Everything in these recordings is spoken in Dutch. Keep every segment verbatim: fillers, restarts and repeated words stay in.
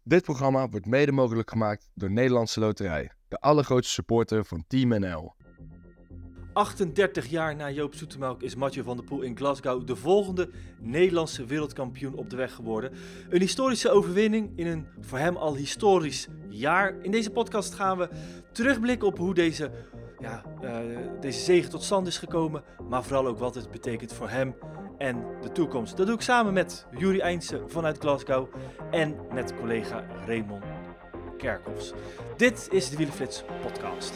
Dit programma wordt mede mogelijk gemaakt door Nederlandse Loterij, de allergrootste supporter van Team N L. achtendertig jaar na Joop Zoetemelk is Mathieu van der Poel in Glasgow de volgende Nederlandse wereldkampioen op de weg geworden. Een historische overwinning in een voor hem al historisch jaar. In deze podcast gaan we terugblikken op hoe deze, ja, uh, deze zege tot stand is gekomen, maar vooral ook wat het betekent voor hem en de toekomst. Dat doe ik samen met Juri Eindse vanuit Glasgow en met collega Raymond Kerkhoffs. Dit is de Wielerflits podcast.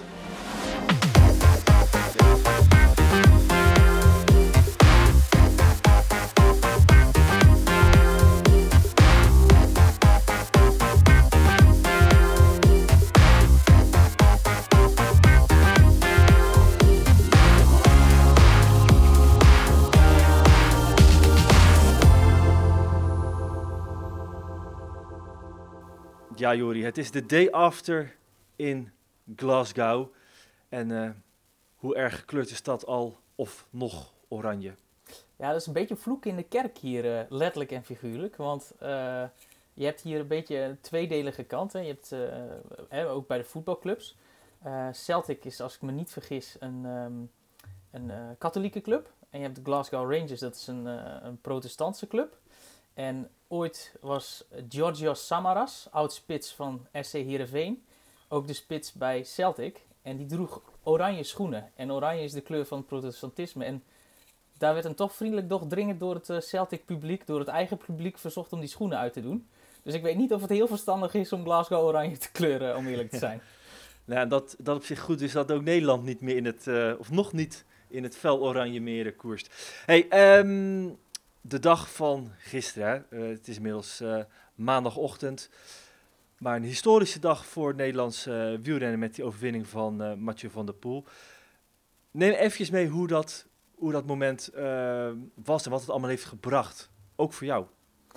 Ja, Jori, het is de day after in Glasgow. En uh, hoe erg gekleurd is dat al, of nog oranje? Ja, dat is een beetje vloek in de kerk hier, uh, letterlijk en figuurlijk. Want uh, je hebt hier een beetje een tweedelige kant. Hè. Je hebt uh, eh, ook bij de voetbalclubs. Uh, Celtic is, als ik me niet vergis, een, um, een uh, katholieke club. En je hebt de Glasgow Rangers, dat is een, uh, een protestantse club. En ooit was Georgios Samaras, oud-spits van S C Heerenveen, ook de spits bij Celtic. En die droeg oranje schoenen. En oranje is de kleur van het protestantisme. En daar werd hem toch vriendelijk, doch dringend door het Celtic publiek, door het eigen publiek, verzocht om die schoenen uit te doen. Dus ik weet niet of het heel verstandig is om Glasgow oranje te kleuren, om eerlijk te zijn. Nou, dat, dat op zich goed is dat ook Nederland niet meer in het, uh, of nog niet in het fel oranje meer koerst. Hey, um, de dag van gisteren, uh, het is inmiddels uh, maandagochtend, maar een historische dag voor het Nederlands uh, wielrennen met die overwinning van uh, Mathieu van der Poel. Neem even mee hoe dat, hoe dat moment uh, was en wat het allemaal heeft gebracht, ook voor jou.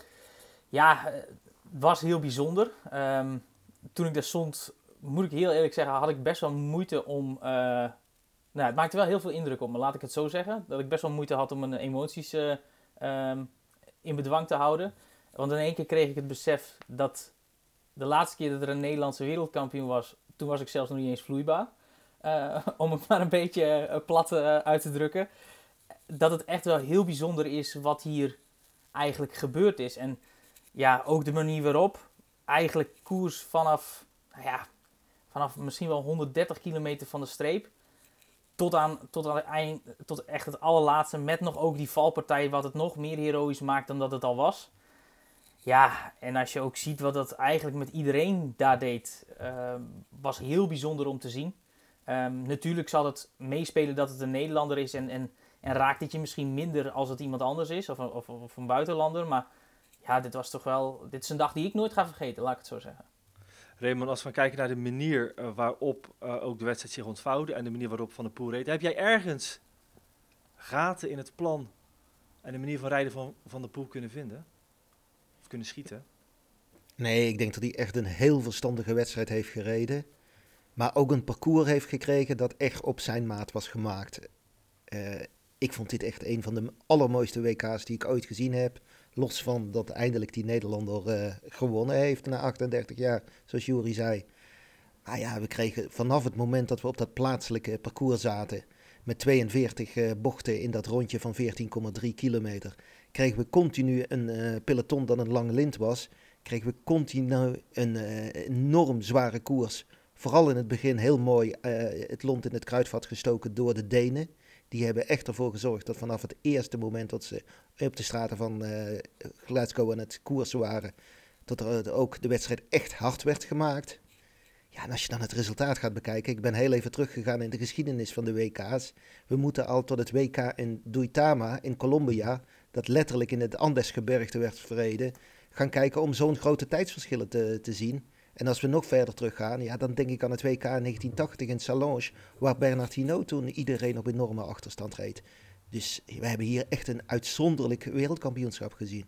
Ja, het was heel bijzonder. Um, toen ik daar stond, moet ik heel eerlijk zeggen, had ik best wel moeite om... Uh, nou, het maakte wel heel veel indruk op me, laat ik het zo zeggen. Dat ik best wel moeite had om mijn emoties uh, um, in bedwang te houden. Want in één keer kreeg ik het besef dat de laatste keer dat er een Nederlandse wereldkampioen was, toen was ik zelfs nog niet eens vloeibaar. Uh, om het maar een beetje uh, plat uh, uit te drukken. Dat het echt wel heel bijzonder is wat hier eigenlijk gebeurd is. En ja, ook de manier waarop eigenlijk koers vanaf, nou ja, vanaf misschien wel honderddertig kilometer van de streep tot aan, tot aan het eind, tot echt het allerlaatste, met nog ook die valpartij, wat het nog meer heroïs maakt dan dat het al was. Ja, en als je ook ziet wat dat eigenlijk met iedereen daar deed, uh, was heel bijzonder om te zien. Um, natuurlijk zal het meespelen dat het een Nederlander is en, en, en raakt het je misschien minder als het iemand anders is, of, of, of een buitenlander. Maar ja, dit was toch wel, dit is een dag die ik nooit ga vergeten, laat ik het zo zeggen. Raymond, als we kijken naar de manier uh, waarop uh, ook de wedstrijd zich ontvouwde en de manier waarop Van der Poel reed, heb jij ergens gaten in het plan en de manier van rijden van Van der Poel kunnen vinden? Of kunnen schieten? Nee, ik denk dat hij echt een heel verstandige wedstrijd heeft gereden. Maar ook een parcours heeft gekregen dat echt op zijn maat was gemaakt. Uh, ik vond dit echt een van de allermooiste W K's die ik ooit gezien heb. Los van dat eindelijk die Nederlander uh, gewonnen heeft na achtendertig jaar, zoals Juri zei. Maar ja, we kregen vanaf het moment dat we op dat plaatselijke parcours zaten, met tweeënveertig uh, bochten in dat rondje van veertien komma drie kilometer, kregen we continu een uh, peloton dat een lange lint was. Kregen we continu een uh, enorm zware koers. Vooral in het begin heel mooi uh, het lont in het kruidvat gestoken door de Denen. Die hebben echt ervoor gezorgd dat vanaf het eerste moment dat ze op de straten van uh, Glasgow aan het koersen waren, dat er ook de wedstrijd echt hard werd gemaakt. Ja, en als je dan het resultaat gaat bekijken, ik ben heel even teruggegaan in de geschiedenis van de W K's. We moeten al tot het W K in Duitama in Colombia, dat letterlijk in het Andesgebergte werd verreden, gaan kijken om zo'n grote tijdsverschillen te, te zien. En als we nog verder teruggaan, ja, dan denk ik aan het W K in negentien tachtig in Sallanches, waar Bernard Hinault toen iedereen op enorme achterstand reed. Dus we hebben hier echt een uitzonderlijk wereldkampioenschap gezien.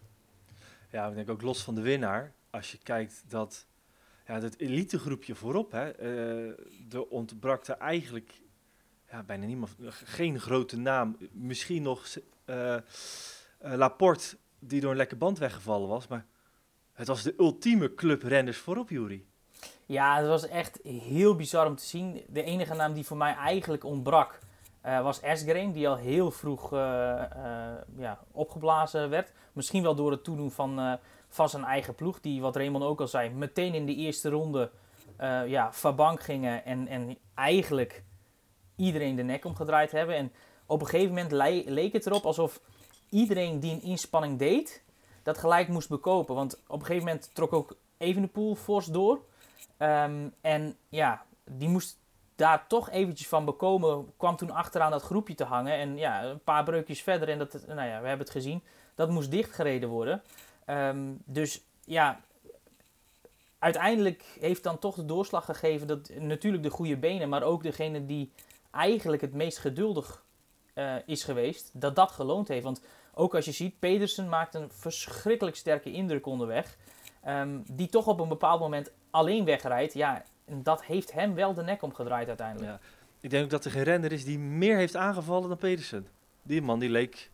Ja, ik denk ook los van de winnaar, als je kijkt dat ja, dat elitegroepje voorop, hè, uh, er ontbrak er eigenlijk ja, bijna niemand, geen grote naam. Misschien nog uh, uh, Laporte, die door een lekke band weggevallen was, maar Het was de ultieme club renners voorop, Juri. Ja, het was echt heel bizar om te zien. De enige naam die voor mij eigenlijk ontbrak uh, was Asgreen, die al heel vroeg uh, uh, ja, opgeblazen werd. Misschien wel door het toedoen van, uh, van zijn eigen ploeg, die, wat Raymond ook al zei, meteen in de eerste ronde uh, ja, van gingen en, en eigenlijk iedereen de nek omgedraaid hebben. En op een gegeven moment le- leek het erop alsof iedereen die een inspanning deed, dat gelijk moest bekopen. Want op een gegeven moment trok ook Evenepoel fors door. Um, en ja, die moest daar toch eventjes van bekomen. Kwam toen achteraan dat groepje te hangen. En ja, een paar breukjes verder. En dat, nou ja, we hebben het gezien. Dat moest dichtgereden worden. Um, dus ja, uiteindelijk heeft dan toch de doorslag gegeven dat natuurlijk de goede benen, maar ook degene die eigenlijk het meest geduldig uh, is geweest, dat dat geloond heeft. Want ook als je ziet, Pedersen maakt een verschrikkelijk sterke indruk onderweg. Um, die toch op een bepaald moment alleen wegrijdt. Ja, en dat heeft hem wel de nek omgedraaid uiteindelijk. Ja. Ik denk ook dat er geen renner is die meer heeft aangevallen dan Pedersen. Die man die leek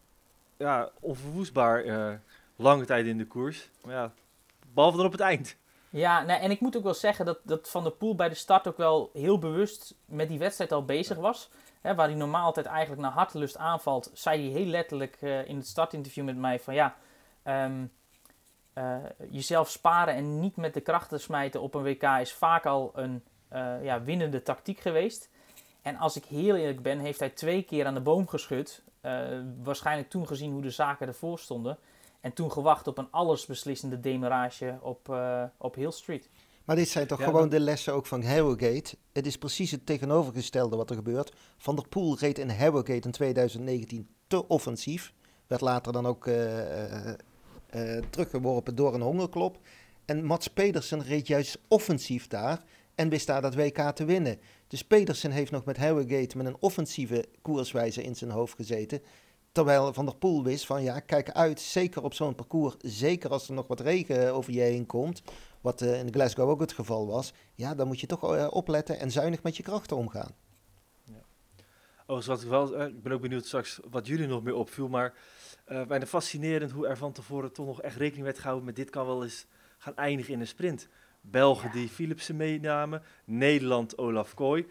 ja, onverwoestbaar uh, lange tijd in de koers. Maar ja, behalve dan op het eind. Ja, nou, en ik moet ook wel zeggen dat, dat Van der Poel bij de start ook wel heel bewust met die wedstrijd al bezig was. Hè, waar hij normaal altijd eigenlijk naar hartelust aanvalt, zei hij heel letterlijk uh, in het startinterview met mij van ja, um, uh, jezelf sparen en niet met de krachten smijten op een W K is vaak al een uh, ja, winnende tactiek geweest. En als ik heel eerlijk ben, heeft hij twee keer aan de boom geschud. Uh, waarschijnlijk toen gezien hoe de zaken ervoor stonden. En toen gewacht op een allesbeslissende demarrage op, uh, op Hill Street. Maar dit zijn toch ja, gewoon maar... de lessen ook van Harrogate. Het is precies het tegenovergestelde wat er gebeurt. Van der Poel reed in Harrogate in twintig negentien te offensief. Werd later dan ook uh, uh, uh, teruggeworpen door een hongerklop. En Mats Pedersen reed juist offensief daar en wist daar dat W K te winnen. Dus Pedersen heeft nog met Harrogate met een offensieve koerswijze in zijn hoofd gezeten. Terwijl Van der Poel wist van ja, kijk uit, zeker op zo'n parcours, zeker als er nog wat regen over je heen komt, wat uh, in Glasgow ook het geval was, ja, dan moet je toch uh, opletten en zuinig met je krachten omgaan. Ja. Oh, wat ik, wel, uh, ik ben ook benieuwd straks wat jullie nog meer opviel, maar uh, bijna fascinerend hoe er van tevoren toch nog echt rekening werd gehouden met dit kan wel eens gaan eindigen in een sprint. Belgen ja. die Philipsen meenamen, Nederland Olaf Kooi.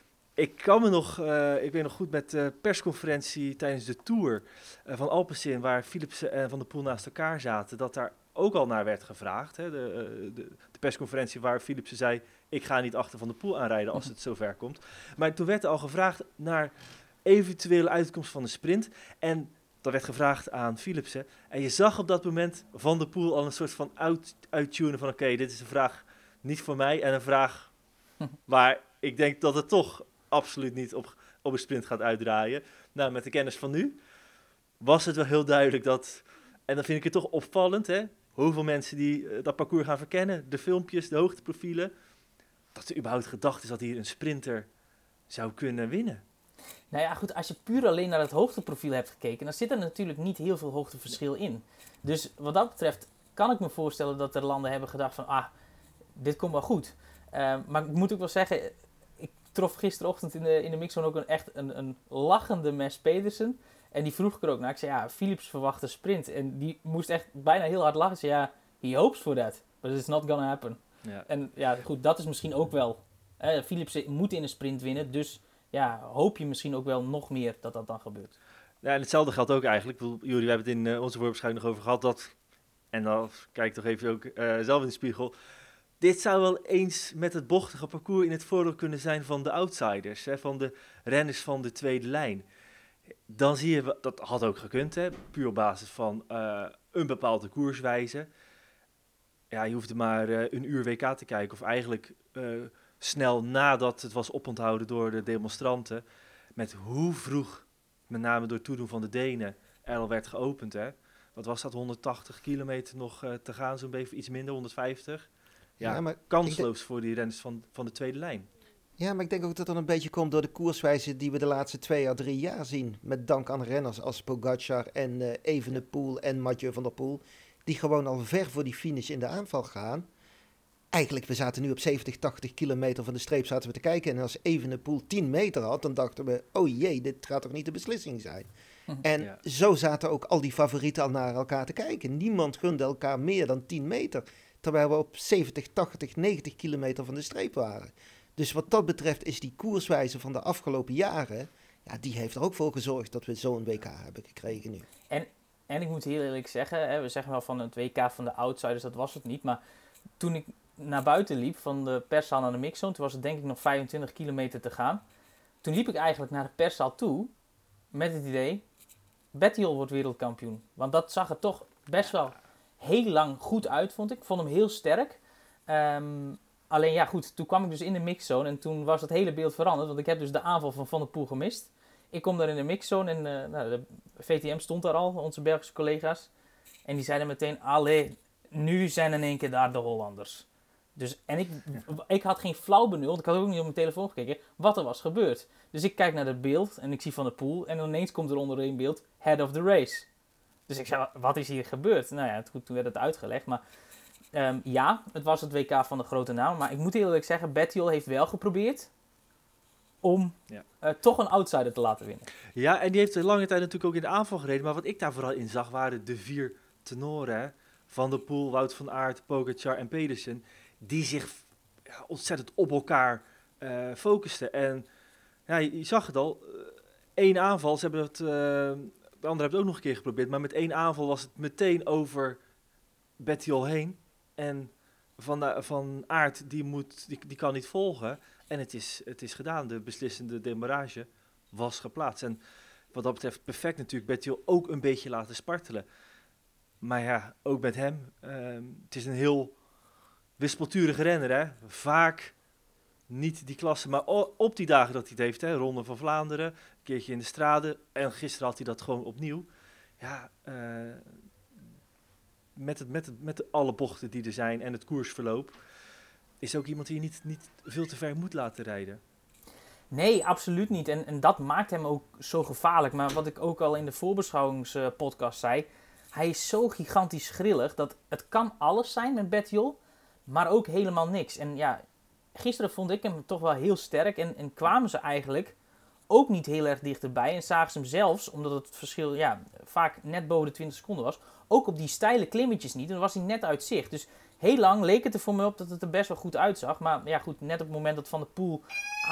Ik kan me nog, uh, ik weet nog goed met de persconferentie tijdens de Tour uh, van Alpecin, waar Philipsen en Van der Poel naast elkaar zaten, dat daar ook al naar werd gevraagd. Hè? De, uh, de, de persconferentie waar Philipsen zei, ik ga niet achter Van der Poel aanrijden als het zover komt. Maar toen werd er al gevraagd naar eventuele uitkomst van de sprint. En dat werd gevraagd aan Philipsen. En je zag op dat moment Van der Poel al een soort van uit, uittunen van oké, okay, dit is een vraag niet voor mij en een vraag waar ik denk dat het toch absoluut niet op, op een sprint gaat uitdraaien. Nou, met de kennis van nu was het wel heel duidelijk dat, en dan vind ik het toch opvallend, hè, hoeveel mensen die uh, dat parcours gaan verkennen, de filmpjes, de hoogteprofielen, dat er überhaupt gedacht is dat hier een sprinter zou kunnen winnen. Nou ja, goed, als je puur alleen naar het hoogteprofiel hebt gekeken, dan zit er natuurlijk niet heel veel hoogteverschil in. Dus wat dat betreft kan ik me voorstellen dat er landen hebben gedacht van, ah, dit komt wel goed. Uh, maar ik moet ook wel zeggen, ik trof gisterochtend in de, in de mixzone ook een, echt een, een lachende Mats Pedersen. En die vroeg ik er ook naar. Ik zei, ja, Philips verwacht een sprint. En die moest echt bijna heel hard lachen. Ik zei, ja, he hopes for that, but it's not gonna happen. Ja. En ja, goed, dat is misschien ook wel. Eh, Philips moet in een sprint winnen, dus ja, hoop je misschien ook wel nog meer dat dat dan gebeurt. Ja, en hetzelfde geldt ook eigenlijk. Jullie, we hebben het in uh, onze voorbeschouwing nog over gehad dat, en dan kijk ik toch even ook uh, zelf in de spiegel. Dit zou wel eens met het bochtige parcours in het voordeel kunnen zijn van de outsiders, hè, van de renners van de tweede lijn. Dan zie je, dat had ook gekund, hè, puur op basis van uh, een bepaalde koerswijze. Ja, je hoefde maar uh, een uur W K te kijken, of eigenlijk uh, snel nadat het was oponthouden door de demonstranten, met hoe vroeg, met name door toedoen van de Denen, er al werd geopend. Hè. Wat was dat, honderdtachtig kilometer nog uh, te gaan, zo'n beetje iets minder, honderdvijftig. Ja, ja, maar kansloos denk, voor die renners van, van de tweede lijn. Ja, maar ik denk ook dat dat een beetje komt door de koerswijze die we de laatste twee à drie jaar zien. Met dank aan renners als Pogacar en uh, Evenepoel en Mathieu van der Poel. Die gewoon al ver voor die finish in de aanval gaan. Eigenlijk, we zaten nu op zeventig, tachtig kilometer van de streep zaten we te kijken. En als Evenepoel tien meter had, dan dachten we, oh jee, dit gaat toch niet de beslissing zijn. En Ja. zo zaten ook al die favorieten al naar elkaar te kijken. Niemand gunde elkaar meer dan tien meter. Terwijl we op zeventig, tachtig, negentig kilometer van de streep waren. Dus wat dat betreft is die koerswijze van de afgelopen jaren... Ja, die heeft er ook voor gezorgd dat we zo'n W K hebben gekregen nu. En ik moet heel eerlijk zeggen, hè, we zeggen wel van het W K van de outsiders, dat was het niet. Maar toen ik naar buiten liep, van de perszaal naar de mixzone, toen was het denk ik nog vijfentwintig kilometer te gaan. Toen liep ik eigenlijk naar de perszaal toe met het idee, Bettiol wordt wereldkampioen. Want dat zag er toch best wel heel lang goed uit, vond ik. Ik vond hem heel sterk. Um, alleen ja goed, toen kwam ik dus in de mixzone en toen was het hele beeld veranderd. Want ik heb dus de aanval van Van der Poel gemist. Ik kom daar in de mixzone en uh, nou, de V T M stond daar al, onze Belgische collega's. En die zeiden meteen, allee, nu zijn in één keer daar de Hollanders. Dus, en ik, ik had geen flauw benul, ik had ook niet op mijn telefoon gekeken, wat er was gebeurd. Dus ik kijk naar het beeld en ik zie Van der Poel en ineens komt er onder een beeld, head of the race. Dus ik zei, wat is hier gebeurd? Nou ja, toen, toen werd het uitgelegd, maar um, ja, het was het W K van de grote naam. Maar ik moet eerlijk zeggen, Bettiol heeft wel geprobeerd om ja. uh, toch een outsider te laten winnen. Ja, en die heeft de lange tijd natuurlijk ook in de aanval gereden. Maar wat ik daar vooral in zag, waren de vier tenoren. Hè? Van der Poel, Wout van Aert, Pogacar en Pedersen. Die zich ja, ontzettend op elkaar uh, focusten. En ja, je, je zag het al. Uh, één aanval, ze hebben het, uh, de andere hebben het ook nog een keer geprobeerd. Maar met één aanval was het meteen over Bettiol heen. En Van, de, van Aert, die, moet, die, die kan niet volgen. En het is, het is gedaan. De beslissende demarrage was geplaatst. En wat dat betreft perfect natuurlijk Bettiol ook een beetje laten spartelen. Maar ja, ook met hem. Uh, het is een heel wispelturige renner. Hè? Vaak niet die klasse. Maar op die dagen dat hij het heeft. Hè? Ronde van Vlaanderen. Een keertje in de Strade. En gisteren had hij dat gewoon opnieuw. Ja, uh, met, het, met, het, met de, alle bochten die er zijn en het koersverloop. Is ook iemand die je niet, niet veel te ver moet laten rijden. Nee, absoluut niet. En, en dat maakt hem ook zo gevaarlijk. Maar wat ik ook al in de voorbeschouwingspodcast zei. Hij is zo gigantisch grillig dat het kan alles zijn met Bettiol. Maar ook helemaal niks. En ja, gisteren vond ik hem toch wel heel sterk. En, en kwamen ze eigenlijk ook niet heel erg dichterbij. En zagen ze hem zelfs, omdat het verschil ja, vaak net boven de twintig seconden was. Ook op die steile klimmetjes niet. En dan was hij net uit zicht. Dus heel lang leek het er voor me op dat het er best wel goed uitzag. Maar ja goed, net op het moment dat Van der Poel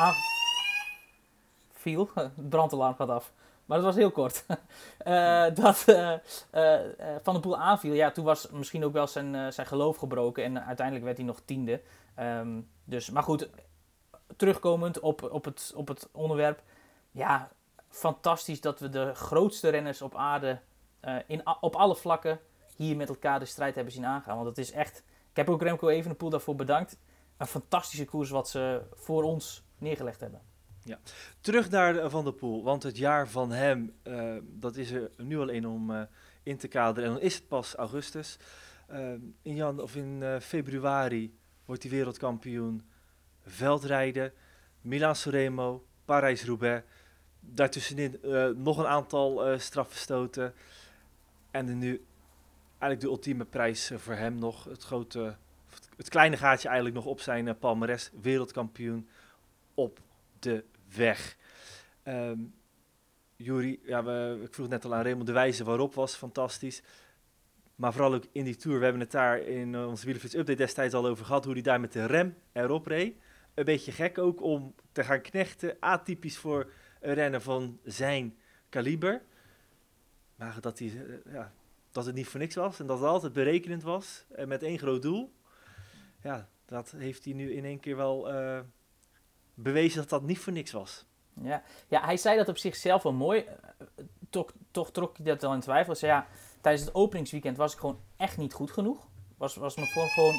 aanviel, het brandalarm gaat af. Maar dat was heel kort. uh, dat uh, uh, Van der Poel aanviel, ja, toen was misschien ook wel zijn, uh, zijn geloof gebroken. En uiteindelijk werd hij nog tiende. Um, dus, maar goed, terugkomend op, op, het, op het onderwerp. Ja, fantastisch dat we de grootste renners op aarde uh, in, op alle vlakken hier met elkaar de strijd hebben zien aangaan. Want het is echt, ik heb ook Remco Evenepoel daarvoor bedankt. Een fantastische koers wat ze voor ons neergelegd hebben. Ja. Terug naar Van der Poel, want het jaar van hem, uh, dat is er nu al één om uh, in te kaderen. En dan is het pas augustus. Uh, in, jan, of in uh, februari wordt hij wereldkampioen veldrijden. Milaan-Sanremo, Parijs-Roubaix. Daartussenin uh, nog een aantal uh, strafverstoten. En dan nu eigenlijk de ultieme prijs uh, voor hem nog. Het grote, het kleine gaatje eigenlijk nog op zijn uh, palmares. Wereldkampioen op de weg. Um, Juri, ja, we, ik vroeg net al aan Raymond, de wijze waarop was fantastisch. Maar vooral ook in die Tour, we hebben het daar in uh, onze Wielerflits Update destijds al over gehad, hoe hij daar met de rem erop reed. Een beetje gek ook om te gaan knechten, atypisch voor een renner van zijn kaliber. Maar dat, hij, uh, ja, dat het niet voor niks was en dat het altijd berekenend was en met één groot doel. Ja, dat heeft hij nu in één keer wel Uh, bewezen dat dat niet voor niks was. Ja, ja, hij zei dat op zichzelf wel mooi. Toch, toch trok hij dat wel in twijfel. Hij zei, ja, tijdens het openingsweekend was ik gewoon echt niet goed genoeg. Was, was mijn vorm gewoon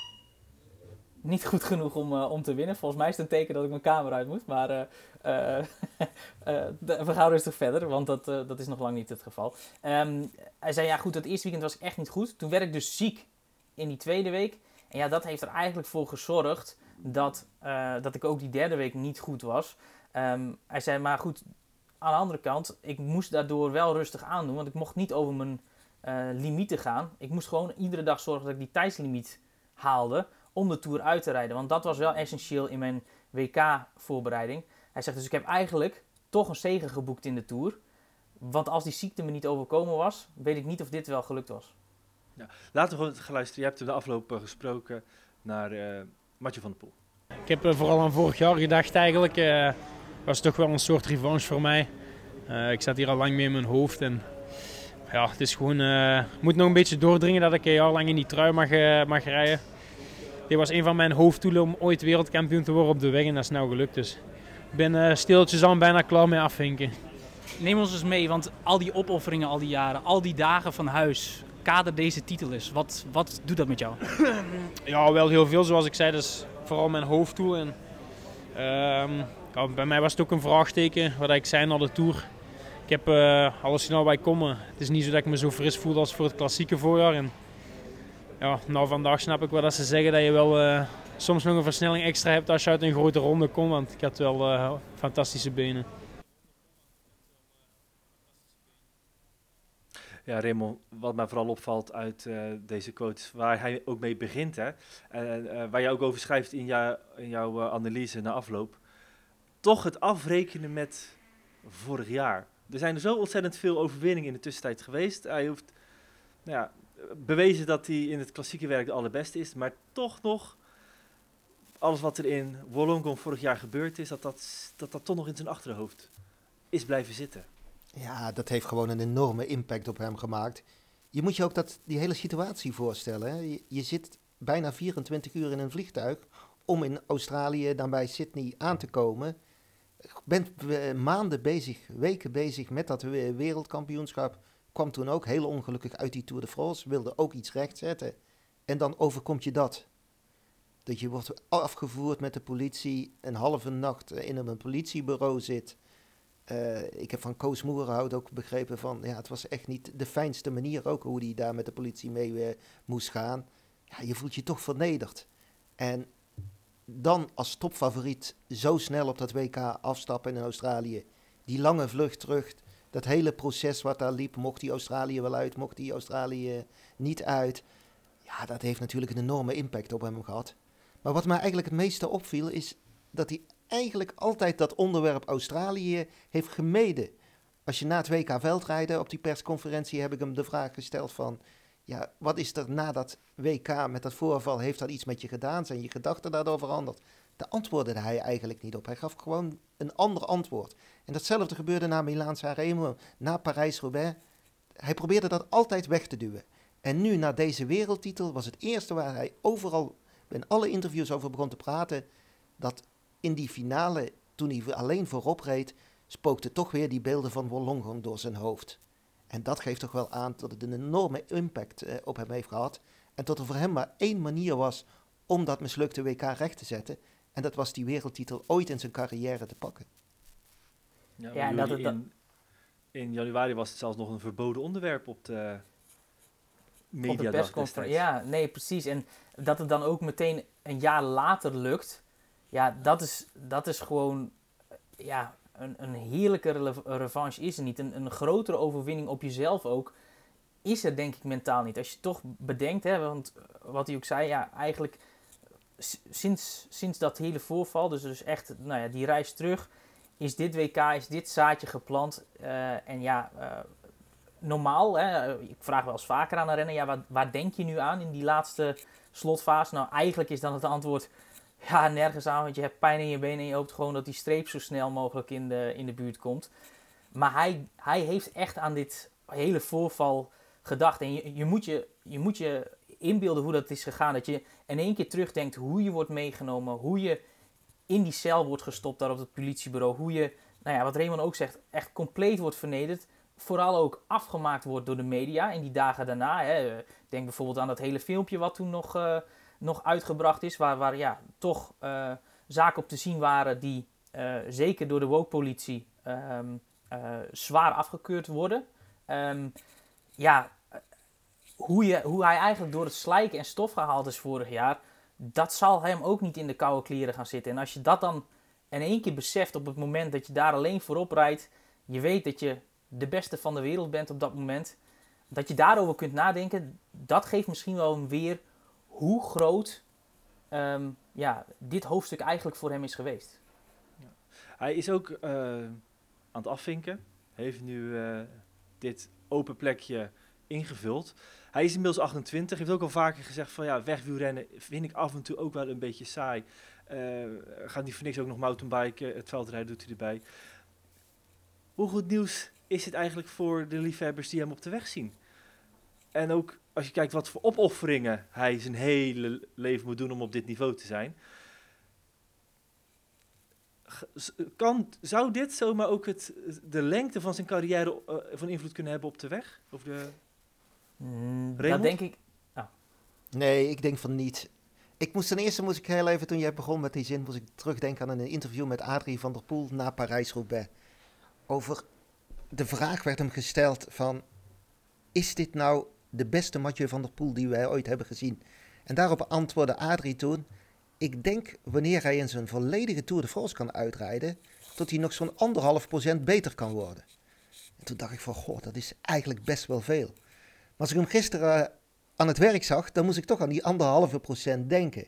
niet goed genoeg om, uh, om te winnen. Volgens mij is het een teken dat ik mijn kamer uit moet. Maar uh, uh, uh, we gaan rustig verder, want dat, uh, dat is nog lang niet het geval. Um, hij zei, ja goed, dat eerste weekend was ik echt niet goed. Toen werd ik dus ziek in die tweede week. En ja, dat heeft er eigenlijk voor gezorgd dat, uh, dat ik ook die derde week niet goed was. Um, hij zei, maar goed, aan de andere kant, ik moest daardoor wel rustig aandoen, want ik mocht niet over mijn uh, limieten gaan. Ik moest gewoon iedere dag zorgen dat ik die tijdslimiet haalde om de Tour uit te rijden. Want dat was wel essentieel in mijn W K-voorbereiding. Hij zegt, dus ik heb eigenlijk toch een zege geboekt in de Tour. Want als die ziekte me niet overkomen was, weet ik niet of dit wel gelukt was. Ja. Laten we gewoon gaan luisteren. Je hebt de afloop uh, gesproken naar uh, Mathieu van der Poel. Ik heb uh, vooral aan vorig jaar gedacht eigenlijk. Uh, was toch wel een soort revanche voor mij. Uh, ik zat hier al lang mee in mijn hoofd. En ja, het is gewoon... Uh, moet nog een beetje doordringen dat ik een jaar lang in die trui mag, uh, mag rijden. Dit was een van mijn hoofddoelen om ooit wereldkampioen te worden op de weg. En dat is nou gelukt. Dus ik ben uh, stilletjes aan bijna klaar mee afvinken. Neem ons eens mee, want al die opofferingen al die jaren, al die dagen van huis, kader deze titel is. Wat, wat doet dat met jou? Ja, wel heel veel zoals ik zei. Dat is vooral mijn hoofddoel. En, uh, ja, bij mij was het ook een vraagteken wat ik zei na de Tour. Ik heb uh, alles nou bij komen. Het is niet zo dat ik me zo fris voel als voor het klassieke voorjaar. En, ja, nou vandaag snap ik wel dat ze zeggen dat je wel uh, soms nog een versnelling extra hebt als je uit een grote ronde komt. Want ik had wel uh, fantastische benen. Ja, Raymond, wat mij vooral opvalt uit uh, deze quotes, waar hij ook mee begint, hè, en uh, waar je ook over schrijft in, jou, in jouw uh, analyse na afloop, toch het afrekenen met vorig jaar. Er zijn er zo ontzettend veel overwinningen in de tussentijd geweest. Hij heeft nou ja, bewezen dat hij in het klassieke werk de allerbeste is, maar toch nog, alles wat er in Wollongong vorig jaar gebeurd is, dat dat, dat dat toch nog in zijn achterhoofd is blijven zitten. Ja, dat heeft gewoon een enorme impact op hem gemaakt. Je moet je ook dat, die hele situatie voorstellen. Hè? Je, je zit bijna vierentwintig uur in een vliegtuig om in Australië dan bij Sydney aan te komen. Je bent uh, maanden bezig, weken bezig met dat wereldkampioenschap. Kwam toen ook heel ongelukkig uit die Tour de France, wilde ook iets rechtzetten. En dan overkomt je dat. Dat je wordt afgevoerd met de politie, een halve nacht in een politiebureau zit. Uh, ik heb van Koos Moerenhout ook begrepen van, ja, het was echt niet de fijnste manier ook hoe hij daar met de politie mee uh, moest gaan. Ja, je voelt je toch vernederd. En dan als topfavoriet zo snel op dat W K afstappen in Australië. Die lange vlucht terug, dat hele proces wat daar liep, mocht die Australië wel uit, mocht die Australië niet uit. Ja, dat heeft natuurlijk een enorme impact op hem gehad. Maar wat mij eigenlijk het meeste opviel is dat hij eigenlijk altijd dat onderwerp Australië heeft gemeden. Als je na het W K veldrijden op die persconferentie heb ik hem de vraag gesteld van, ja, wat is er na dat W K met dat voorval, heeft dat iets met je gedaan? Zijn je gedachten daardoor veranderd? Daar antwoordde hij eigenlijk niet op. Hij gaf gewoon een ander antwoord. En datzelfde gebeurde na Milaan-San Remo, na Parijs-Roubaix. Hij probeerde dat altijd weg te duwen. En nu, na deze wereldtitel, was het eerste waar hij overal in alle interviews over begon te praten, dat in die finale, toen hij alleen voorop reed, spookte toch weer die beelden van Wollongong door zijn hoofd. En dat geeft toch wel aan dat het een enorme impact eh, op hem heeft gehad. En dat er voor hem maar één manier was om dat mislukte W K recht te zetten. En dat was die wereldtitel ooit in zijn carrière te pakken. Ja, Ja, dat het in, in januari was het zelfs nog een verboden onderwerp op de mediadag op de persconferentie. destijds. Ja, nee, precies. En dat het dan ook meteen een jaar later lukt, ja, dat is, dat is gewoon, ja, een, een heerlijke rele- revanche is er niet. Een, een grotere overwinning op jezelf ook, is er denk ik mentaal niet. Als je toch bedenkt, hè, want wat hij ook zei, ja, eigenlijk sinds, sinds dat hele voorval, dus, dus echt, nou ja, die reis terug, is dit W K, is dit zaadje geplant. Uh, en ja, uh, normaal, hè, ik vraag wel eens vaker aan een renner, ja, waar, waar denk je nu aan in die laatste slotfase? Nou, eigenlijk is dan het antwoord, ja, nergens aan, want je hebt pijn in je benen en je hoopt gewoon dat die streep zo snel mogelijk in de, in de buurt komt. Maar hij, hij heeft echt aan dit hele voorval gedacht. En je, je, moet je, je moet je inbeelden hoe dat is gegaan. Dat je in één keer terugdenkt hoe je wordt meegenomen, hoe je in die cel wordt gestopt daar op het politiebureau. Hoe je, nou ja, wat Raymond ook zegt, echt compleet wordt vernederd. Vooral ook afgemaakt wordt door de media in die dagen daarna. Hè. Denk bijvoorbeeld aan dat hele filmpje wat toen nog, uh, nog uitgebracht is. Waar, waar ja, toch uh, zaken op te zien waren die uh, zeker door de woke-politie um, uh, zwaar afgekeurd worden. Um, ja, hoe, je, hoe hij eigenlijk door het slijken en stof gehaald is vorig jaar, dat zal hem ook niet in de koude kleren gaan zitten. En als je dat dan in één keer beseft op het moment dat je daar alleen voorop rijdt, je weet dat je de beste van de wereld bent op dat moment, dat je daarover kunt nadenken, dat geeft misschien wel weer hoe groot um, ja, dit hoofdstuk eigenlijk voor hem is geweest. Ja. Hij is ook uh, aan het afvinken. heeft nu uh, dit open plekje ingevuld. Hij is inmiddels achtentwintig, heeft ook al vaker gezegd van ja, wegwielrennen vind ik af en toe ook wel een beetje saai. Uh, gaat niet voor niks ook nog mountainbiken, het veldrijden doet hij erbij. Hoe goed nieuws is het eigenlijk voor de liefhebbers die hem op de weg zien? En ook als je kijkt wat voor opofferingen hij zijn hele leven moet doen om op dit niveau te zijn. Kan, zou dit zomaar ook het, de lengte van zijn carrière uh, van invloed kunnen hebben op de weg? Of de mm, dat denk ik... Oh. Nee, ik denk van niet. Ik moest ten eerste, moest ik heel even, toen jij begon met die zin, moest ik terugdenken aan een interview met Adrie van der Poel na Parijs-Roubaix. Over, de vraag werd hem gesteld van, is dit nou de beste Mathieu van der Poel die wij ooit hebben gezien? En daarop antwoordde Adrie toen, ik denk wanneer hij in zijn volledige Tour de France kan uitrijden, dat hij nog zo'n anderhalf procent beter kan worden. En toen dacht ik van, goh, dat is eigenlijk best wel veel. Maar als ik hem gisteren uh, aan het werk zag, dan moest ik toch aan die anderhalve procent denken.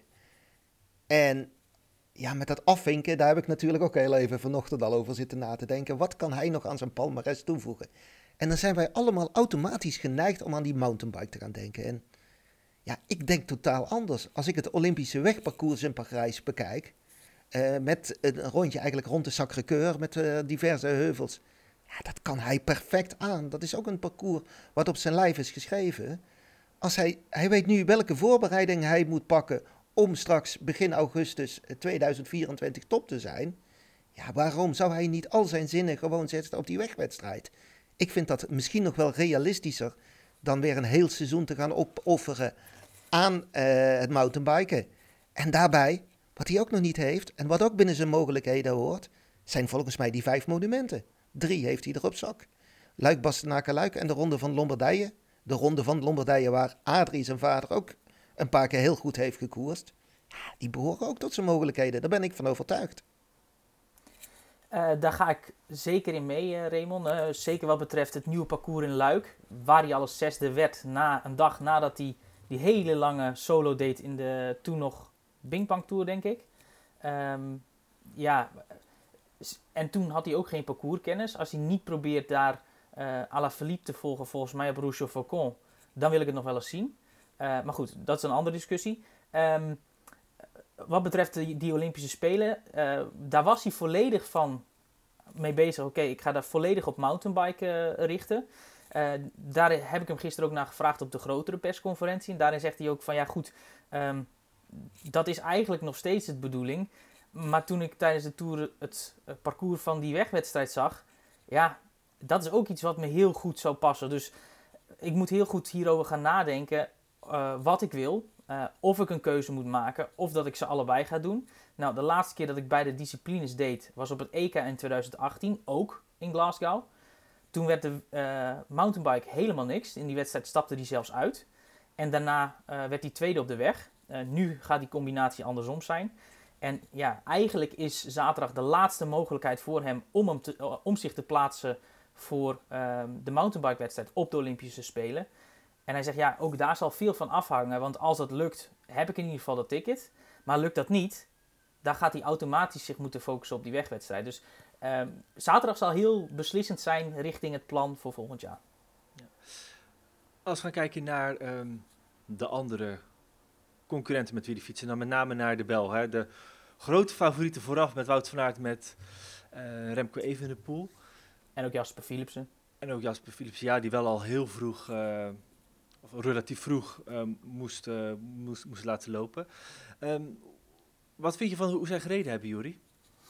En ja, met dat afvinken, daar heb ik natuurlijk ook heel even vanochtend al over zitten na te denken. Wat kan hij nog aan zijn palmares toevoegen? En dan zijn wij allemaal automatisch geneigd om aan die mountainbike te gaan denken. En ja, ik denk totaal anders. Als ik het Olympische wegparcours in Parijs bekijk, uh, met een rondje eigenlijk rond de Sacré-Cœur, met uh, diverse heuvels. Ja, dat kan hij perfect aan. Dat is ook een parcours wat op zijn lijf is geschreven. Als hij, hij weet nu welke voorbereiding hij moet pakken om straks begin augustus tweeduizend vierentwintig top te zijn. Ja, waarom zou hij niet al zijn zinnen gewoon zetten op die wegwedstrijd? Ik vind dat misschien nog wel realistischer dan weer een heel seizoen te gaan opofferen aan uh, het mountainbiken. En daarbij, wat hij ook nog niet heeft, en wat ook binnen zijn mogelijkheden hoort, zijn volgens mij die vijf monumenten. Drie heeft hij er op zak. Luik, Bastenaken, Luik en de Ronde van Lombardije. De Ronde van Lombardije waar Adrie zijn vader ook een paar keer heel goed heeft gekoerst. Die behoren ook tot zijn mogelijkheden. Daar ben ik van overtuigd. Uh, daar ga ik zeker in mee, uh, Raymond. Uh, zeker wat betreft het nieuwe parcours in Luik. Waar hij al eens zesde werd na een dag nadat hij die hele lange solo deed in de toen nog Bing Bang Tour, denk ik. Um, ja, en toen had hij ook geen parcourskennis. Als hij niet probeert daar uh, Alaphilippe te volgen, volgens mij op Rochefoucauld, dan wil ik het nog wel eens zien. Uh, maar goed, dat is een andere discussie. Um, wat betreft die, die Olympische Spelen, uh, daar was hij volledig van mee bezig. Oké, okay, ik ga daar volledig op mountainbike uh, richten. Uh, daar heb ik hem gisteren ook naar gevraagd op de grotere persconferentie. En daarin zegt hij ook van ja goed, um, dat is eigenlijk nog steeds de bedoeling. Maar toen ik tijdens de Tour het uh, parcours van die wegwedstrijd zag, ja, dat is ook iets wat me heel goed zou passen. Dus ik moet heel goed hierover gaan nadenken uh, wat ik wil. Uh, of ik een keuze moet maken, of dat ik ze allebei ga doen. Nou, de laatste keer dat ik beide disciplines deed, was op het E K in twintig achttien, ook in Glasgow. Toen werd de uh, mountainbike helemaal niks. In die wedstrijd stapte hij zelfs uit. En daarna uh, werd hij tweede op de weg. Uh, nu gaat die combinatie andersom zijn. En ja, eigenlijk is zaterdag de laatste mogelijkheid voor hem om, hem te, uh, om zich te plaatsen voor uh, de mountainbike-wedstrijd op de Olympische Spelen. En hij zegt, ja, ook daar zal veel van afhangen. Want als dat lukt, heb ik in ieder geval dat ticket. Maar lukt dat niet, dan gaat hij automatisch zich moeten focussen op die wegwedstrijd. Dus uh, zaterdag zal heel beslissend zijn richting het plan voor volgend jaar. Ja. Als we gaan kijken naar um, de andere concurrenten met wie die fietsen, dan met name naar de Bel. Hè. De grote favorieten vooraf met Wout van Aert, met uh, Remco Evenepoel. En ook Jasper Philipsen. En ook Jasper Philipsen, ja, die wel al heel vroeg, uh, of relatief vroeg, um, moest, uh, moest, moest laten lopen. Um, wat vind je van hoe zij gereden hebben, Juri?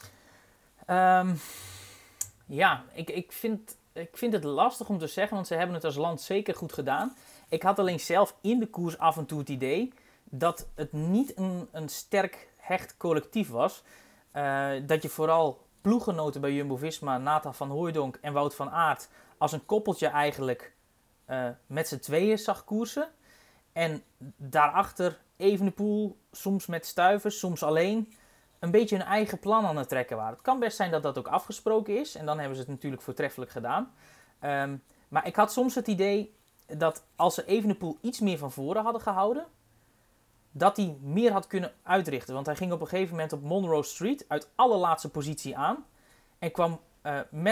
Um, ja, ik, ik, vind, ik vind het lastig om te zeggen, want ze hebben het als land zeker goed gedaan. Ik had alleen zelf in de koers af en toe het idee dat het niet een, een sterk hecht collectief was. Uh, dat je vooral ploeggenoten bij Jumbo-Visma, Nathan van Hooijdonk en Wout van Aert als een koppeltje eigenlijk uh, met z'n tweeën zag koersen. En daarachter Evenepoel, soms met stuivers, soms alleen, een beetje hun eigen plan aan het trekken waren. Het kan best zijn dat dat ook afgesproken is. En dan hebben ze het natuurlijk voortreffelijk gedaan. Um, maar ik had soms het idee dat als ze Evenepoel iets meer van voren hadden gehouden, dat hij meer had kunnen uitrichten. Want hij ging op een gegeven moment op Monroe Street uit allerlaatste positie aan. En kwam uh, met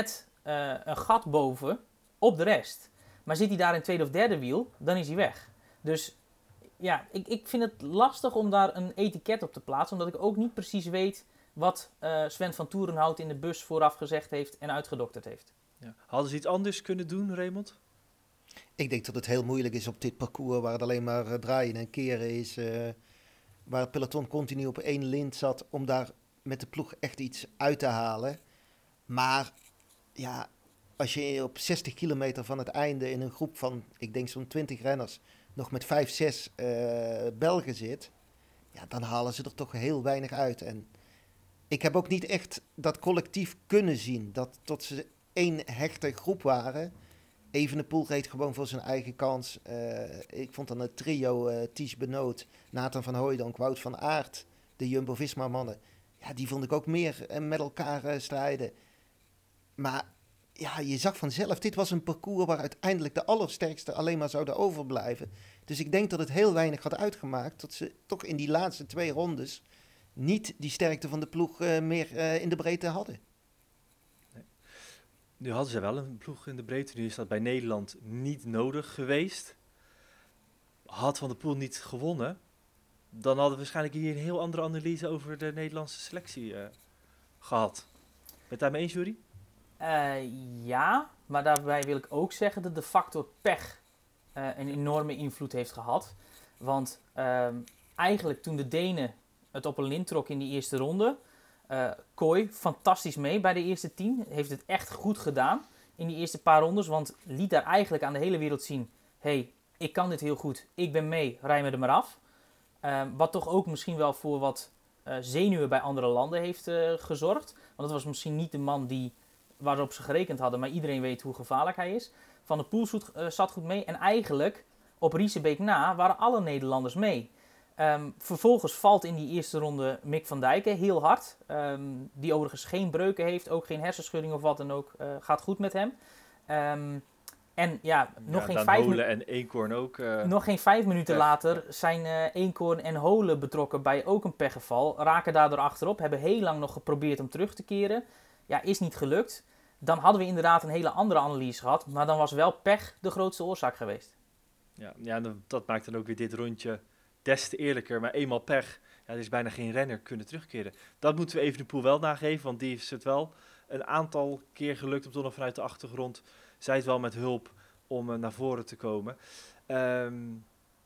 uh, een gat boven op de rest. Maar zit hij daar in tweede of derde wiel, dan is hij weg. Dus ja, ik, ik vind het lastig om daar een etiket op te plaatsen. Omdat ik ook niet precies weet wat uh, Sven van Toerenhout in de bus vooraf gezegd heeft en uitgedokterd heeft. Ja. Hadden ze iets anders kunnen doen, Raymond? Ik denk dat het heel moeilijk is op dit parcours waar het alleen maar uh, draaien en keren is. Uh, waar het peloton continu op één lint zat om daar met de ploeg echt iets uit te halen. Maar ja, als je op zestig kilometer van het einde in een groep van, ik denk zo'n twintig renners, nog met vijf, zes uh, Belgen zit, ja, dan halen ze er toch heel weinig uit. En ik heb ook niet echt dat collectief kunnen zien, dat tot ze één hechte groep waren. Evenepoel reed gewoon voor zijn eigen kans. Uh, ik vond dan het trio uh, Ties Benoot, Nathan van Hooijdonk, Wout van Aert, de Jumbo-Visma mannen. Ja, die vond ik ook meer uh, met elkaar uh, strijden. Maar ja, je zag vanzelf, dit was een parcours waar uiteindelijk de allersterkste alleen maar zouden overblijven. Dus ik denk dat het heel weinig had uitgemaakt dat ze toch in die laatste twee rondes niet die sterkte van de ploeg uh, meer uh, in de breedte hadden. Nu hadden ze wel een ploeg in de breedte. Nu is dat bij Nederland niet nodig geweest. Had Van der Poel niet gewonnen, dan hadden we waarschijnlijk hier een heel andere analyse over de Nederlandse selectie uh, gehad. Ben je het daarmee eens, Jury? Uh, ja, maar daarbij wil ik ook zeggen dat de factor pech uh, een enorme invloed heeft gehad. Want uh, eigenlijk toen de Denen het op een lint trok in die eerste ronde, Uh, Kooi, fantastisch mee bij de eerste tien. Heeft het echt goed gedaan in die eerste paar rondes. Want liet daar eigenlijk aan de hele wereld zien, hey, ik kan dit heel goed. Ik ben mee, rij me er maar af. Uh, wat toch ook misschien wel voor wat uh, zenuwen bij andere landen heeft uh, gezorgd. Want dat was misschien niet de man die, waarop ze gerekend hadden. Maar iedereen weet hoe gevaarlijk hij is. Van der Poel zoet, uh, zat goed mee. En eigenlijk op Riesebeek na waren alle Nederlanders mee. Um, vervolgens valt in die eerste ronde Mick van Dijken heel hard. Um, die overigens geen breuken heeft, ook geen hersenschudding of wat dan ook. Uh, gaat goed met hem. Um, en ja, nog, ja, geen vijf Holen en Eenkorn ook. Uh, nog geen vijf minuten pech. later zijn uh, Eenkorn en Holen betrokken bij ook een pechgeval. Raken daardoor achterop. Hebben heel lang nog geprobeerd om terug te keren. Ja, is niet gelukt. Dan hadden we inderdaad een hele andere analyse gehad. Maar dan was wel pech de grootste oorzaak geweest. Ja, ja dat maakt dan ook weer dit rondje des te eerlijker, maar eenmaal pech, ja, er is bijna geen renner kunnen terugkeren. Dat moeten we Evenepoel wel nageven, want die is het wel een aantal keer gelukt om toch nog vanuit de achtergrond, zij het wel met hulp om uh, naar voren te komen. Um,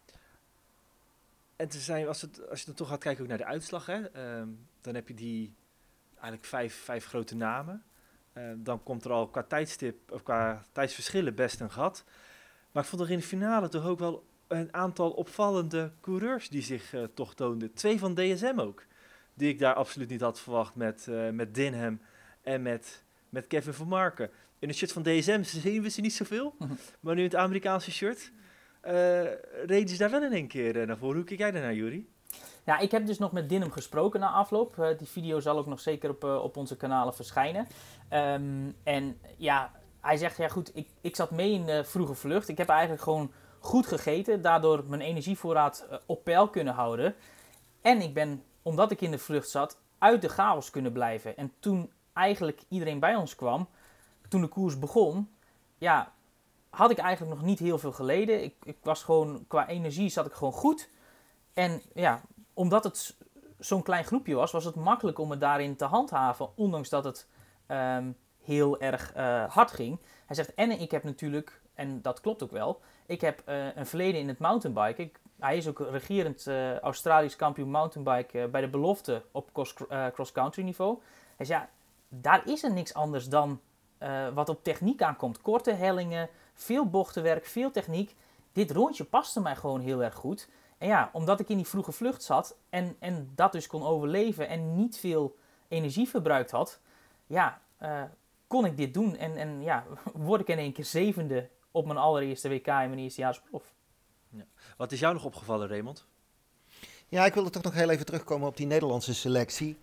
en te zijn, als, het, als je dan toch gaat kijken ook naar de uitslag, hè, um, dan heb je die eigenlijk vijf, vijf grote namen. Uh, dan komt er al qua tijdstip, of qua tijdsverschillen best een gat. Maar ik vond er in de finale toch ook wel een aantal opvallende coureurs die zich uh, toch toonden. Twee van D S M ook. Die ik daar absoluut niet had verwacht met, uh, met Dinham en met, met Kevin van Marken. In het shirt van D S M zien we ze niet zoveel. Mm-hmm. Maar nu in het Amerikaanse shirt uh, reden ze daar wel in één keer uh, naar voren. Hoe kijk jij daarnaar, Jury? Ja, ik heb dus nog met Dinham gesproken na afloop. Uh, die video zal ook nog zeker op, uh, op onze kanalen verschijnen. Um, en ja, hij zegt, ja goed, ik, ik zat mee in de vroege vlucht. Ik heb eigenlijk gewoon goed gegeten, daardoor mijn energievoorraad uh, op peil kunnen houden. En ik ben, omdat ik in de vlucht zat, uit de chaos kunnen blijven. En toen eigenlijk iedereen bij ons kwam, toen de koers begon, ja, had ik eigenlijk nog niet heel veel geleden. Ik, ik was gewoon, qua energie zat ik gewoon goed. En ja, omdat het zo'n klein groepje was, was het makkelijk om het daarin te handhaven, ondanks dat het um, heel erg uh, hard ging. Hij zegt, en ik heb natuurlijk, en dat klopt ook wel, ik heb uh, een verleden in het mountainbiken. Ik, hij is ook regerend uh, Australisch kampioen mountainbike uh, bij de belofte op cross, uh, cross-country niveau. Hij zei, ja, daar is er niks anders dan uh, wat op techniek aankomt. Korte hellingen, veel bochtenwerk, veel techniek. Dit rondje paste mij gewoon heel erg goed. En ja, omdat ik in die vroege vlucht zat en, en dat dus kon overleven en niet veel energie verbruikt had, ja, uh, kon ik dit doen. En, en ja, word ik in één keer zevende op mijn allereerste W K in mijn eerstejaarsprof. Ja. Wat is jou nog opgevallen, Raymond? Ja, ik wilde toch nog heel even terugkomen op die Nederlandse selectie.